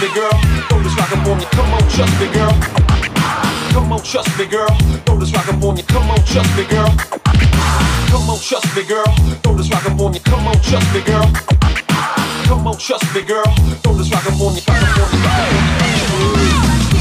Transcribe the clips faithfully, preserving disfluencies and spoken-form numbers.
me, girl. Throw this rock up on you. Come on, trust me, girl. Come on, trust me, girl. Throw this rock up on you. Come on, trust me, girl. Come on, trust me, girl. Throw this rock up on you. Come on, trust me, girl. Come on, trust me, girl. Throw this rock up on you. Rock up on you. Rock up on you.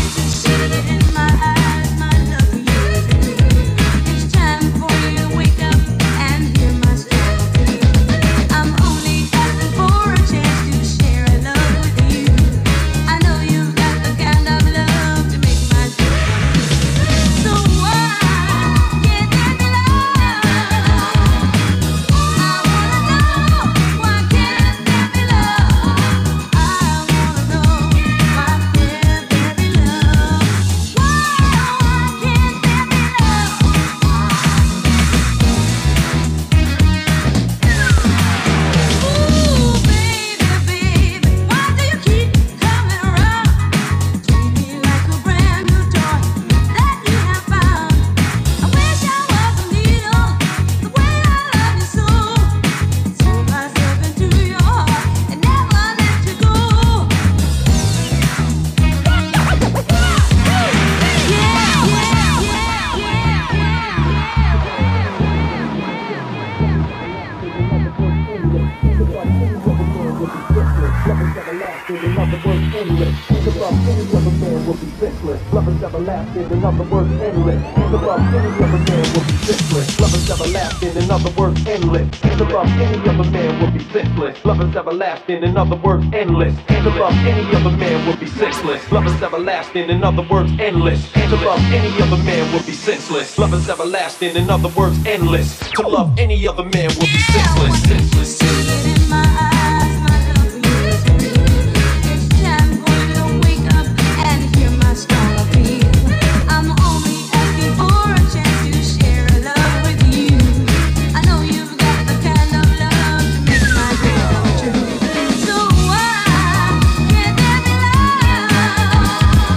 In other words, endless. Interrupt any other man will be senseless. Love is everlasting. In other words, endless. Interrupt any other man will be senseless. Love is everlasting. In other words, endless. Interrupt any other man will be senseless. Love is everlasting. In other words, endless. Interrupt any other man will be senseless. Love is everlasting. In other words, endless. To love any other man will be senseless. Senseless. Senseless. In my eyes, my love for you is real. It's time for you to wake up and hear my strong appeal. I'm only asking for a chance to share a love with you. I know you've got the kind of love to make my dreams come true. So why can't there be love?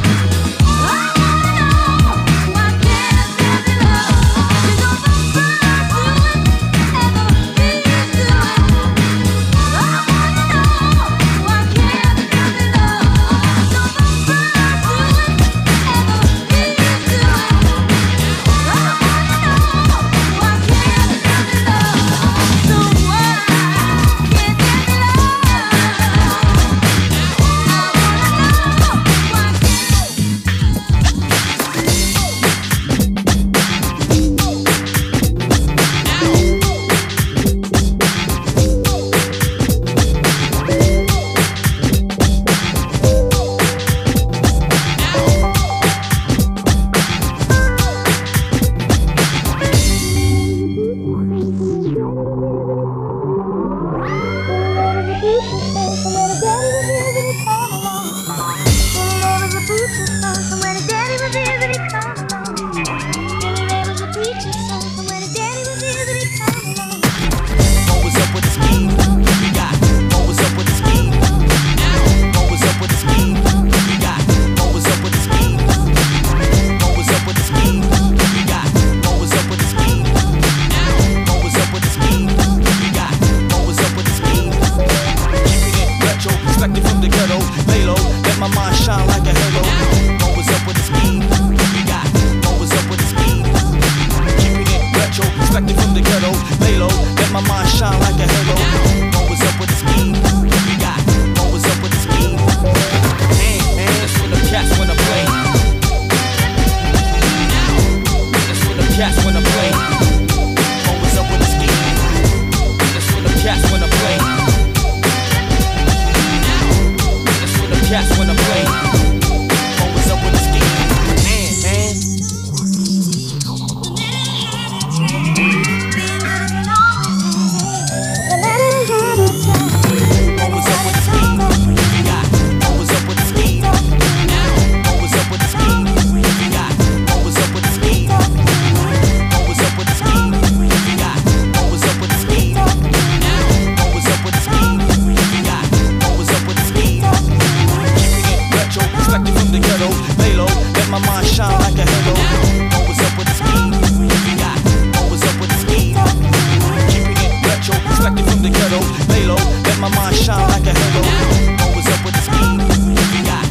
I wanna know, why can't there be love? You know the birds do it and the bees do it. I wanna know, why can't there be love? You know the birds do it and the bees do it. Lay low, let my mind shine like a halo. Always up with the scheme.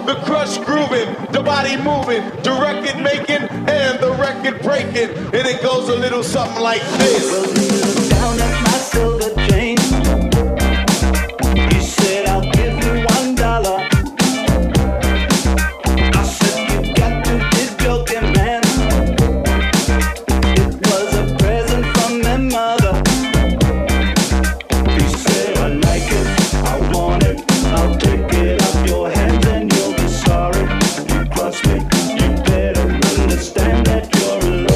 the crush grooving, the body moving, the record making, and the record breaking. And it goes a little something like this. Well, you look down at my silver chain. You said I'll give you one dollar. I said you got to be joking, man. It was a present from my mother. You said I like it, I want it, I'll take it off your hands and you'll be sorry. You trust me, you better understand that you're alone.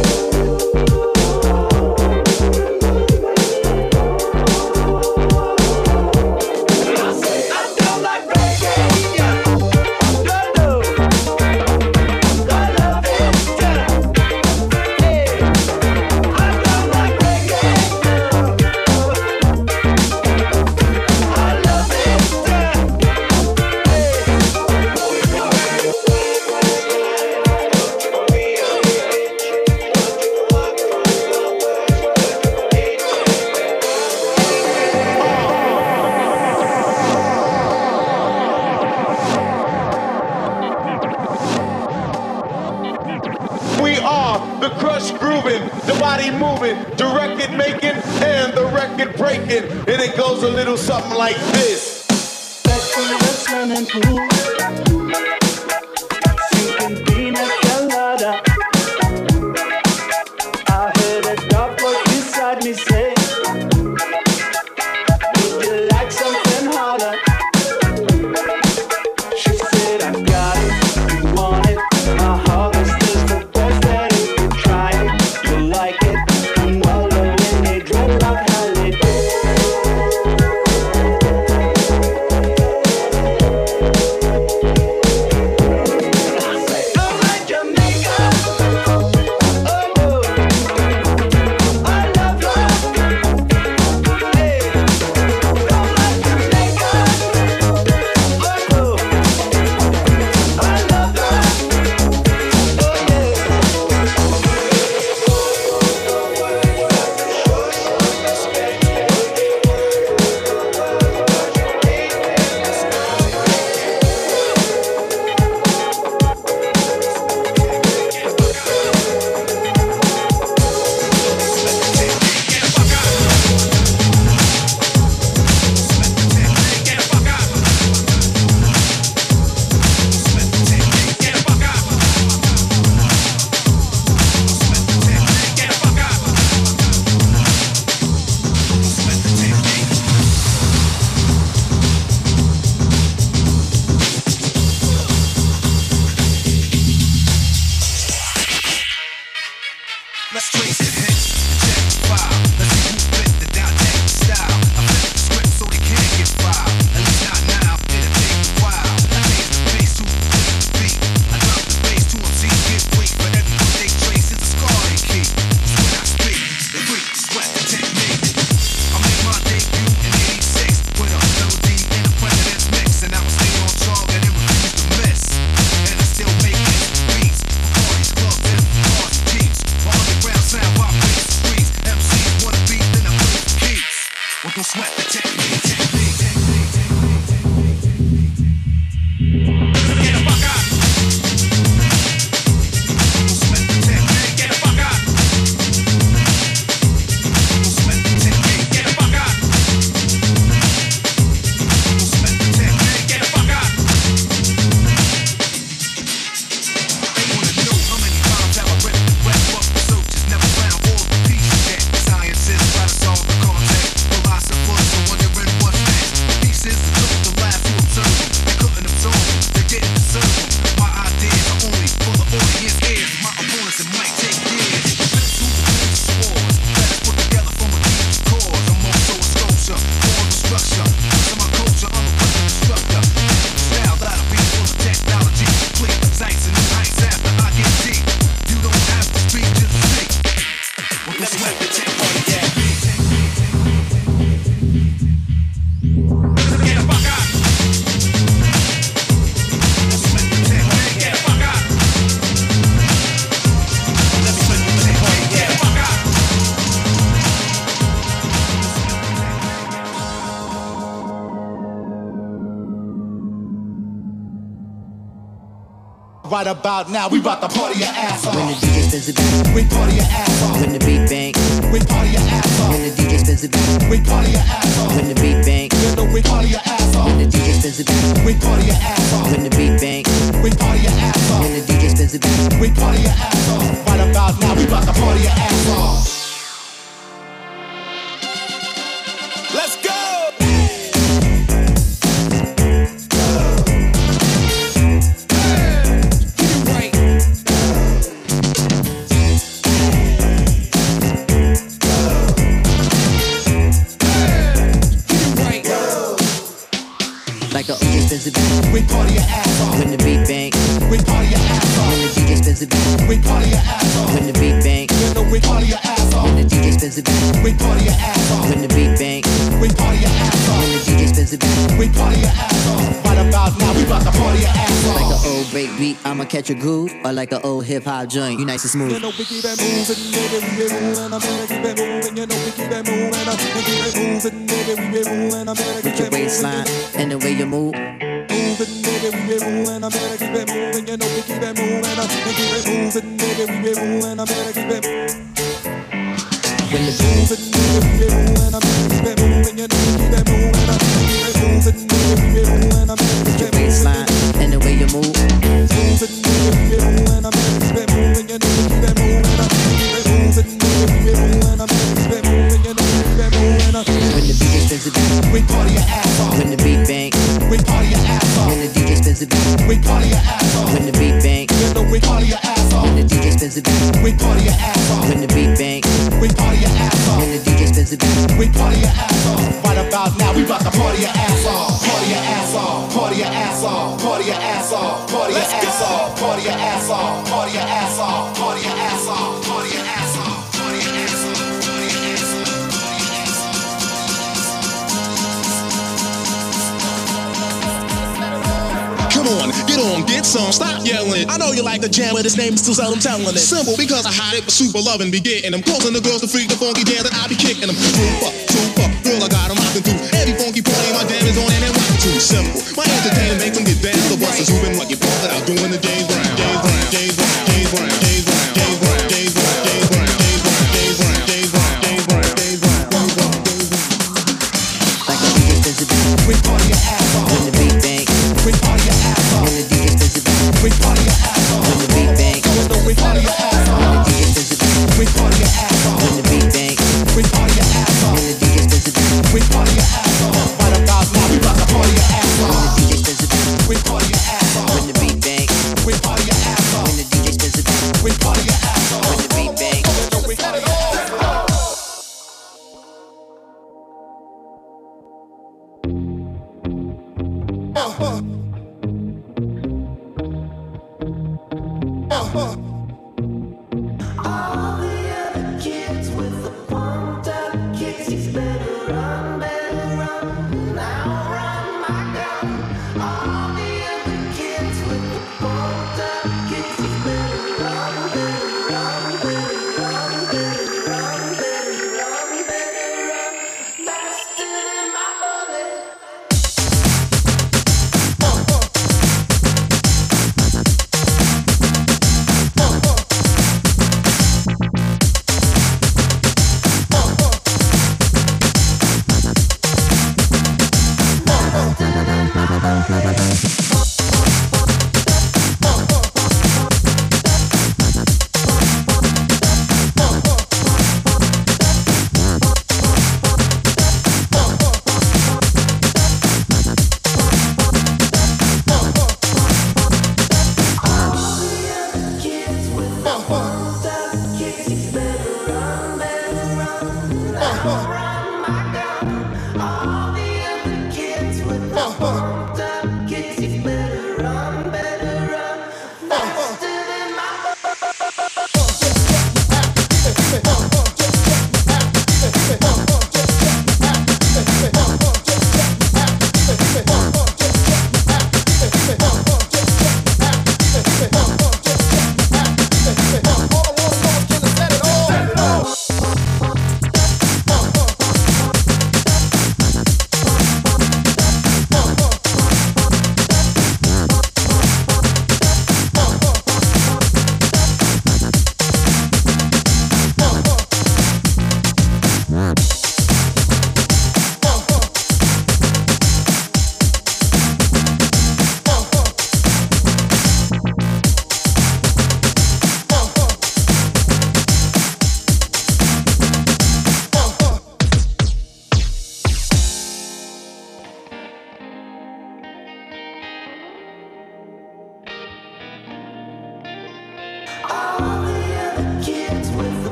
We are the crush grooving, the body moving, the record making, and the record breaking. And it goes a little something like this. Back to the swimming pool. Sinking pina colada. I heard a dark voice beside me say, would you like something harder? She said, I got it, you want it. My harvest is the best that if you try it, you'll like it. And wallow in a dreadlock holiday. Don't like Jamaica. Oh no, I love you. Hey, don't like Jamaica. Oh no, I love you. Oh yeah. Let's trace it, hits, check the file. Let's see who spit the down take the style. I flip the script so they can't get filed. At least not now, it'll take a while. I change the pace to the beat. I drop the bass to M Cs get weak. For everyone they trace is a scar they keep. It's when I speak, they freak, sweat the technique. I made my debut in eighty-six with a melody in a president's mix. And I was staying on target and refused to miss. And I still make hits, beats, for parties, clubs, and cars and jeeps. My underground sound vibrates the streets. M Cs wanna beat, then I play for keeps. Well, don't sweat the technique, technique, technique, technique, technique, technique, technique. Get the fuck out. Don't sweat the technique, get the fuck out. Don't sweat the technique, get the fuck out. Don't sweat the technique, get the fuck out. They wanna know how many times have I read the West Buck researchers never found all the pieces yet. Science is try to solve the context. Philosophers are wondering what's next. Right about now, we bout to party your ass off. When the D J spins the beat, We party your ass off. when the beat bang. We party your ass off. When the D J spins the beat, We party your ass off. when the beat bang. You know we party your ass off. When the D J spins the beat, We party your ass off. when the beat bang. We party your ass off. When the D J spins the beat, We party your ass off. Right about now, we bout to party your ass off. Let's go. like a D J spins the beat. We party your ass off. When the beat bang. We party your ass off. When the D J spins the beat. We party your ass off. When the beat bang. You know we party your ass off. When the D J spins the beat. We party your ass off. When the beat bang. We party your ass off. When the D J spins the beat. We party your ass off. Right about now, we about to party your ass off. Like an old break beat, I'ma catch a groove. Or like an old hip hop joint, you nice and smooth. You know we keep it moving, baby, we be moving, I better keep it moving. You know we keep it moving, I better keep it moving, baby, we be moving, I better With keep your it moving. waistline and the way you move. Moving, baby, we be moving, I better keep it moving. You know we keep it moving, I better keep it moving, baby, we be moving, I better keep it When the moving, baby, we be moving, I better keep it moving. You know we keep it moving, I better keep it moving, baby, we be moving, I better with keep your it moving. waistline and the way you move. Moving, baby, we be moving, I better keep it moving. You know we keep it moving, I better keep it moving, baby, we be moving, I better keep it moving. You know we keep it moving, I When the D J spins the beat. We party your ass off. When the beat bang. We party your ass off. When the D J spins the beat. We party your ass off. When the beat bang. You know we party your ass off. When the D J spins the beat. We party your ass off. When the beat bang. We party your ass off. When the D J spins the beat. We party your ass off. Right about now, we about to party your ass off. Party your ass off. Party your ass off. Party your ass off. Party your ass off. Party your ass off. Party your ass off. Party your ass off. Party your ass off. Party your ass off. Party your ass off. Come on, get on, get some, stop yelling. I know you like the jam, but this name is too seldom telling it. Simple, because I hide it, but super loving be getting them. Causing the girls to freak the funky jam that I be kicking them. Super, super, girl, I got them rocking through. Every funky party, my jam is on and they're rocking too. Simple, my entertainment makes them get down. The bus is moving like you bought it out doing the James Brown. James Brown, James Brown, James Brown, James Brown, James Brown, James Brown, James Brown, James Brown, James Brown, James Brown, James Brown, James Brown, James Brown. Like a D J spins the beat. We party your ass off. When the beat bang. We party your ass off. When the D J spins the beat. We party your ass off. When the beat bang. You know we party your ass off. When the D J spins the beat. We party your ass off. When the beat bang. We party your ass off. When the D J spins the beat. We party your ass off. Right about now, we about to party your ass When off. the D J spins the beat. We party your ass off. When the beat bang. We party your ass off. When the D J spins the beat. We party your ass off. When the beat bang. You know we party your ass off. Uh-huh. Uh-huh.